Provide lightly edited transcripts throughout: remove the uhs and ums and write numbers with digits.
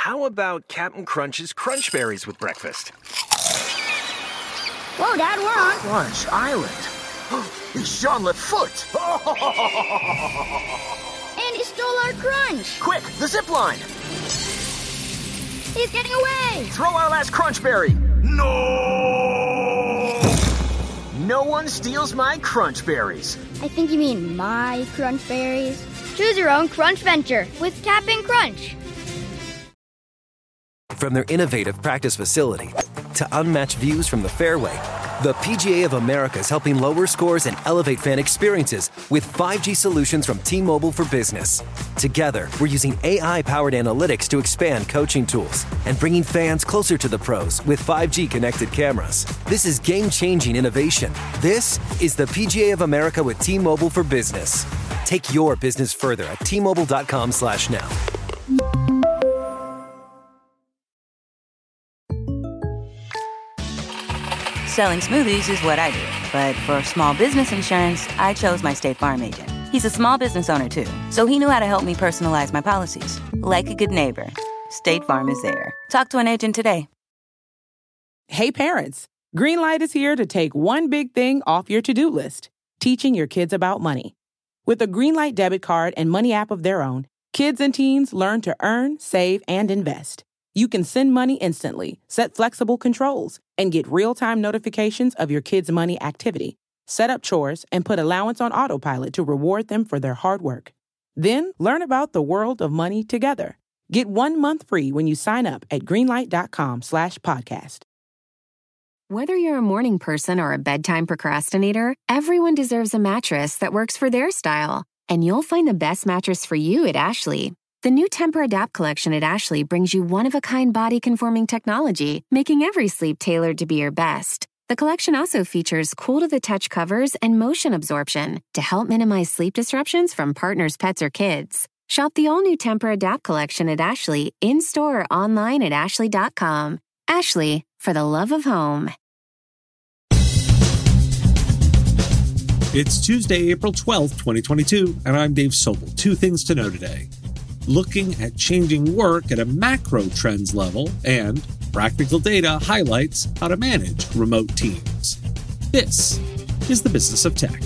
How about Captain Crunch's Crunch Berries with breakfast? Whoa, Dad, we're on Crunch Island. It's Jean-Luc Foot. And he stole our crunch. Quick, the zip line. He's getting away. Throw our last Crunch Berry. No! No one steals my Crunch Berries. I think you mean my crunch berries. Choose your own crunch venture with Cap'n Crunch. From their innovative practice facility to unmatched views from the fairway, the PGA of America is helping lower scores and elevate fan experiences with 5G solutions from T-Mobile for Business. Together, we're using AI-powered analytics to expand coaching tools and bringing fans closer to the pros with 5G connected cameras. This is game-changing innovation. This is the PGA of America with T-Mobile for Business. Take your business further at T-Mobile.com/now. Selling smoothies is what I do. But for small business insurance, I chose my State Farm agent. He's a small business owner, too, so he knew how to help me personalize my policies. Like a good neighbor, State Farm is there. Talk to an agent today. Hey, parents. Greenlight is here to take one big thing off your to-do list, teaching your kids about money. With a Greenlight debit card and money app of their own, kids and teens learn to earn, save, and invest. You can send money instantly, set flexible controls, and get real-time notifications of your kids' money activity. Set up chores and put allowance on autopilot to reward them for their hard work. Then learn about the world of money together. Get 1 month free when you sign up at greenlight.com/podcast. Whether you're a morning person or a bedtime procrastinator, everyone deserves a mattress that works for their style. And you'll find the best mattress for you at Ashley. The new Tempur-Adapt collection at Ashley brings you one-of-a-kind body-conforming technology, making every sleep tailored to be your best. The collection also features cool-to-the-touch covers and motion absorption to help minimize sleep disruptions from partners, pets, or kids. Shop the all-new Tempur-Adapt collection at Ashley, in-store or online at ashley.com. Ashley, for the love of home. It's Tuesday, April 12th, 2022, and I'm Dave Sobel. Two things to know today. Looking at changing work at a macro trends level, and practical data highlights how to manage remote teams. This is the Business of Tech.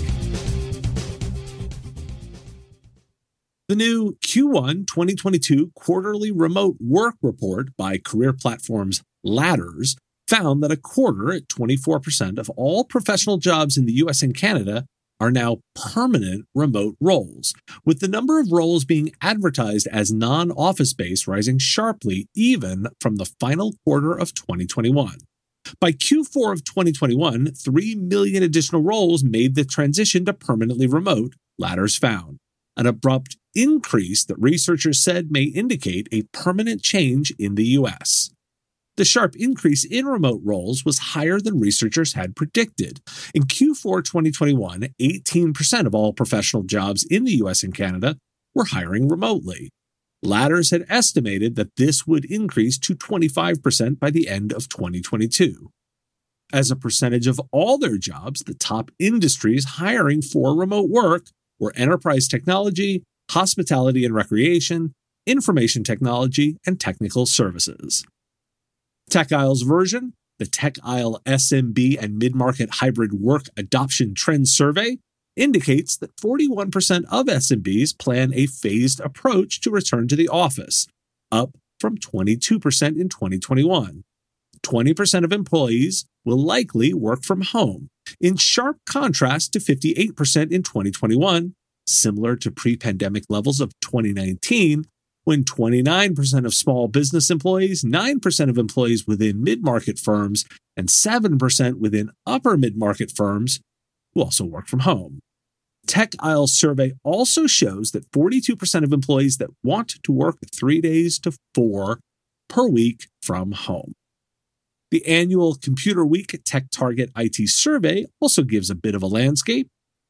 The new Q1 2022 quarterly remote work report by career platforms Ladders found that a quarter, at 24% of all professional jobs in the US and Canada, are now permanent remote roles, with the number of roles being advertised as non-office-based rising sharply even from the final quarter of 2021. By Q4 of 2021, 3 million additional roles made the transition to permanently remote, Ladders found. An abrupt increase that researchers said may indicate a permanent change in the US. The sharp increase in remote roles was higher than researchers had predicted. In Q4 2021, 18% of all professional jobs in the US and Canada were hiring remotely. Ladders had estimated that this would increase to 25% by the end of 2022. As a percentage of all their jobs, the top industries hiring for remote work were enterprise technology, hospitality and recreation, information technology, and technical services. TechIsle's version, the TechIsle SMB and Mid-Market Hybrid Work Adoption Trend Survey, indicates that 41% of SMBs plan a phased approach to return to the office, up from 22% in 2021. 20% of employees will likely work from home, in sharp contrast to 58% in 2021, similar to pre-pandemic levels of 2019, when 29% of small business employees, 9% of employees within mid-market firms, and 7% within upper mid-market firms will also work from home. TechIsle's survey also shows that 42% of employees that want to work 3 days to 4 per week from home. The annual Computer Week Tech Target IT survey also gives a bit of a landscape.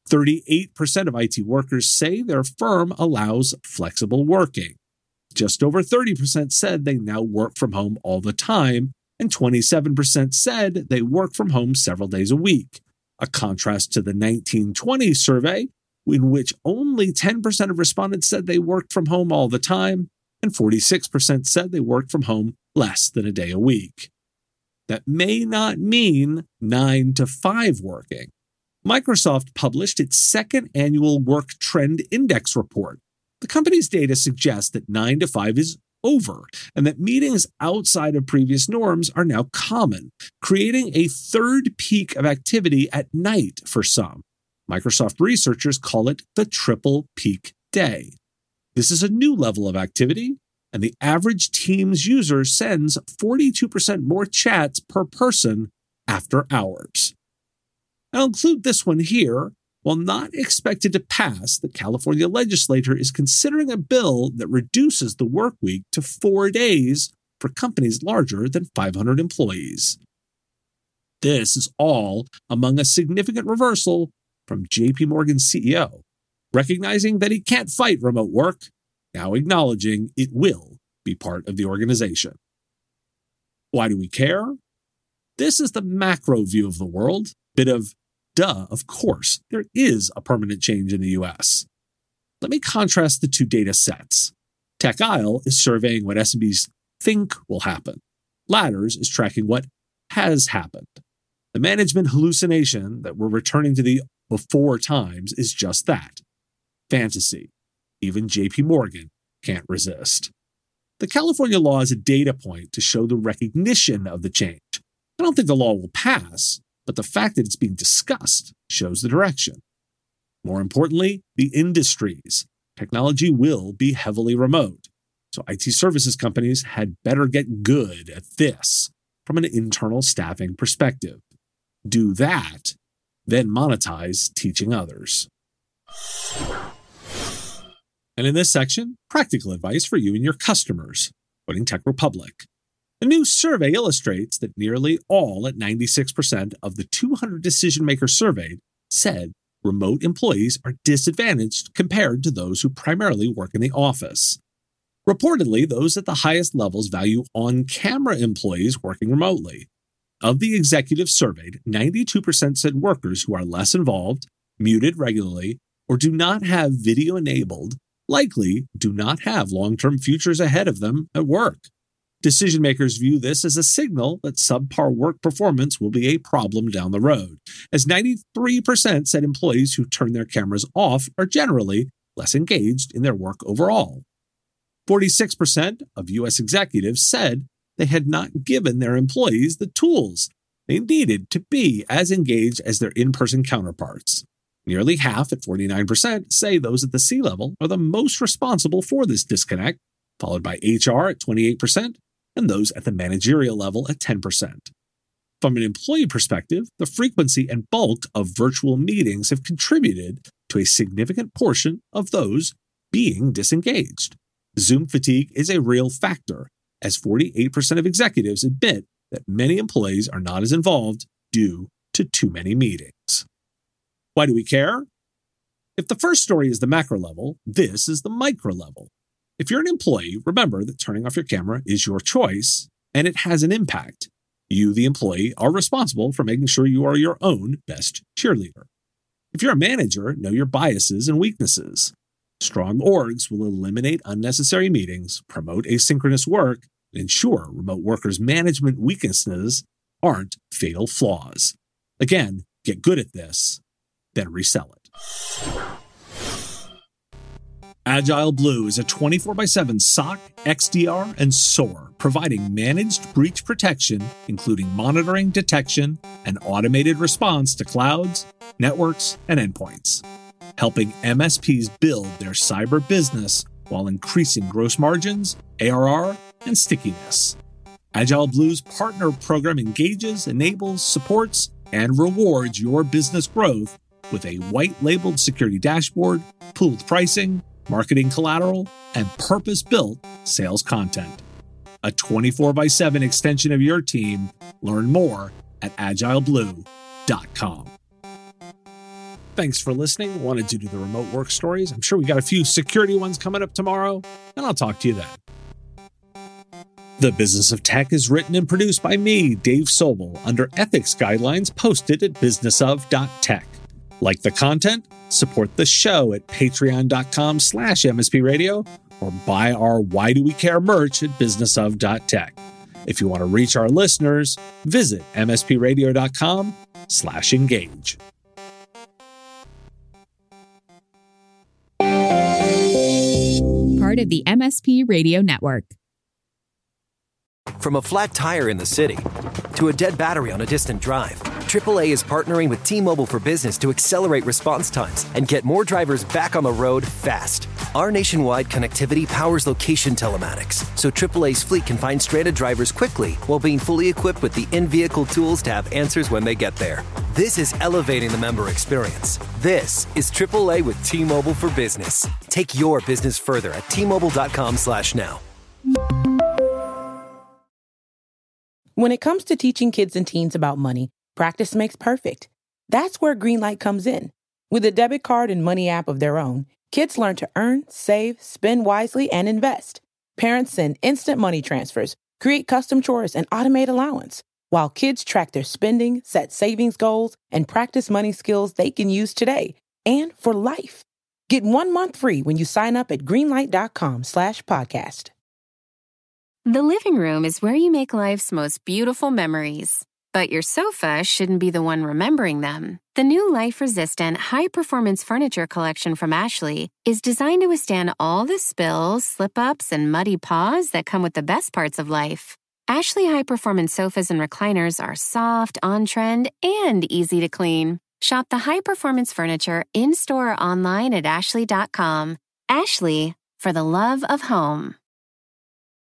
38% of IT workers say their firm allows flexible working. Just over 30% said they now work from home all the time, and 27% said they work from home several days a week, a contrast to the 1920 survey, in which only 10% of respondents said they worked from home all the time, and 46% said they worked from home less than a day a week. That may not mean 9 to 5 working. Microsoft published its second annual Work Trend Index report. The company's data suggests that 9 to 5 is over, and that meetings outside of previous norms are now common, creating a third peak of activity at night for some. Microsoft researchers call it the triple peak day. This is a new level of activity, and the average Teams user sends 42% more chats per person after hours. I'll include this one here. While not expected to pass, the California legislature is considering a bill that reduces the work week to 4 days for companies larger than 500 employees. This is all among a significant reversal from JP Morgan's CEO, recognizing that he can't fight remote work, now acknowledging it will be part of the organization. Why do we care? This is the macro view of the world, bit of duh, of course, there is a permanent change in the U.S. Let me contrast the two data sets. TechIsle is surveying what SMBs think will happen. Ladders is tracking what has happened. The management hallucination that we're returning to the before times is just that. Fantasy. Even JP Morgan can't resist. The California law is a data point to show the recognition of the change. I don't think the law will pass, but the fact that it's being discussed shows the direction. More importantly, the industries. Technology will be heavily remote, so IT services companies had better get good at this from an internal staffing perspective. Do that, then monetize teaching others. And in this section, practical advice for you and your customers, quoting Tech Republic. A new survey illustrates that nearly all at 96% of the 200 decision makers surveyed said remote employees are disadvantaged compared to those who primarily work in the office. Reportedly, those at the highest levels value on-camera employees working remotely. Of the executives surveyed, 92% said workers who are less involved, muted regularly, or do not have video enabled likely do not have long-term futures ahead of them at work. Decision makers view this as a signal that subpar work performance will be a problem down the road, as 93% said employees who turn their cameras off are generally less engaged in their work overall. 46% of U.S. executives said they had not given their employees the tools they needed to be as engaged as their in-person counterparts. Nearly half, at 49%, say those at the C-level are the most responsible for this disconnect, followed by HR at 28%, and those at the managerial level at 10%. From an employee perspective, the frequency and bulk of virtual meetings have contributed to a significant portion of those being disengaged. Zoom fatigue is a real factor, as 48% of executives admit that many employees are not as involved due to too many meetings. Why do we care? If the first story is the macro level, this is the micro level. If you're an employee, remember that turning off your camera is your choice, and it has an impact. You, the employee, are responsible for making sure you are your own best cheerleader. If you're a manager, know your biases and weaknesses. Strong orgs will eliminate unnecessary meetings, promote asynchronous work, and ensure remote workers' management weaknesses aren't fatal flaws. Again, get good at this, then resell it. Agile Blue is a 24/7 SOC, XDR, and SOAR, providing managed breach protection, including monitoring, detection, and automated response to clouds, networks, and endpoints, helping MSPs build their cyber business while increasing gross margins, ARR, and stickiness. Agile Blue's partner program engages, enables, supports, and rewards your business growth with a white-labeled security dashboard, pooled pricing, marketing collateral, and purpose-built sales content. A 24/7 extension of your team. Learn more at agileblue.com. Thanks for listening. Wanted to do the remote work stories. I'm sure we got a few security ones coming up tomorrow, and I'll talk to you then. The Business of Tech is written and produced by me, Dave Sobel, under ethics guidelines posted at businessof.tech. Like the content? Support the show at patreon.com/MSP Radio or buy our Why Do We Care merch at businessof.tech. If you want to reach our listeners, visit mspradio.com/engage. Part of the MSP Radio Network. From a flat tire in the city to a dead battery on a distant drive, AAA is partnering with T-Mobile for Business to accelerate response times and get more drivers back on the road fast. Our nationwide connectivity powers location telematics, so AAA's fleet can find stranded drivers quickly while being fully equipped with the in-vehicle tools to have answers when they get there. This is elevating the member experience. This is AAA with T-Mobile for Business. Take your business further at T-Mobile.com/now. When it comes to teaching kids and teens about money, practice makes perfect. That's where Greenlight comes in. With a debit card and money app of their own, kids learn to earn, save, spend wisely, and invest. Parents send instant money transfers, create custom chores, and automate allowance, while kids track their spending, set savings goals, and practice money skills they can use today and for life. Get 1 month free when you sign up at greenlight.com/podcast. The living room is where you make life's most beautiful memories. But your sofa shouldn't be the one remembering them. The new life-resistant, high-performance furniture collection from Ashley is designed to withstand all the spills, slip-ups, and muddy paws that come with the best parts of life. Ashley high-performance sofas and recliners are soft, on-trend, and easy to clean. Shop the high-performance furniture in-store or online at ashley.com. Ashley, for the love of home.